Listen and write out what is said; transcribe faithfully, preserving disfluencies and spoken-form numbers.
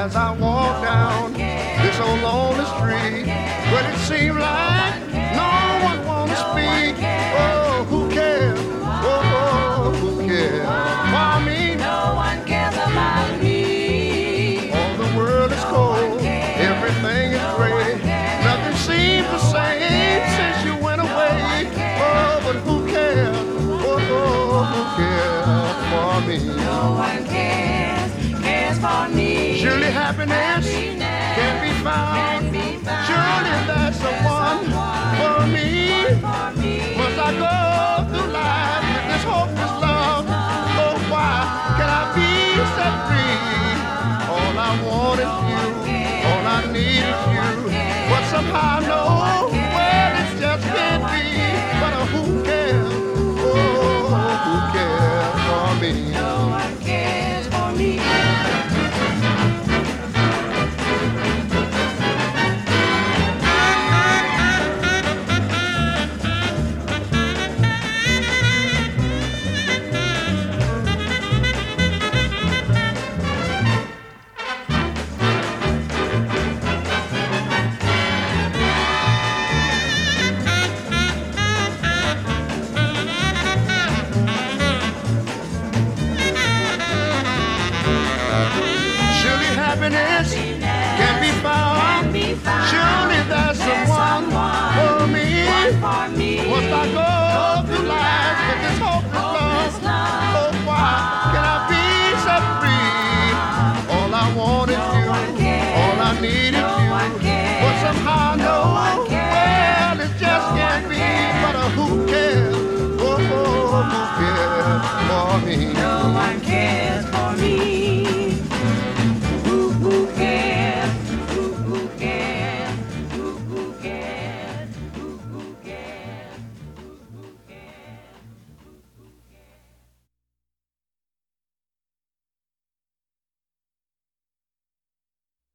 as I walk down this old lonely street. Well, it seems like no one wants to speak. Oh, who cares? Oh, oh, who cares for me? No one cares about me. All the world is cold, everything is gray. Nothing seems the same since you went away. Oh, but who cares? Oh, oh, who cares for me? No one cares, cares for me. Surely happiness can be found. Surely there's someone for me. Must I go through life with this hopeless love? Oh, why can I be set free? All I want is you. All I need is you. But somehow I know, well, it just can't be. But uh, who cares? Oh, who cares for me? No one cares for me. Happiness can be found. Surely there's someone for me. Must I go through life with this hopeless love? Oh, why can I be set free? All I want is you. All I need is you. But somehow I know, well, it just can't be. But uh, who cares? Oh, oh, who cares for me? No one cares.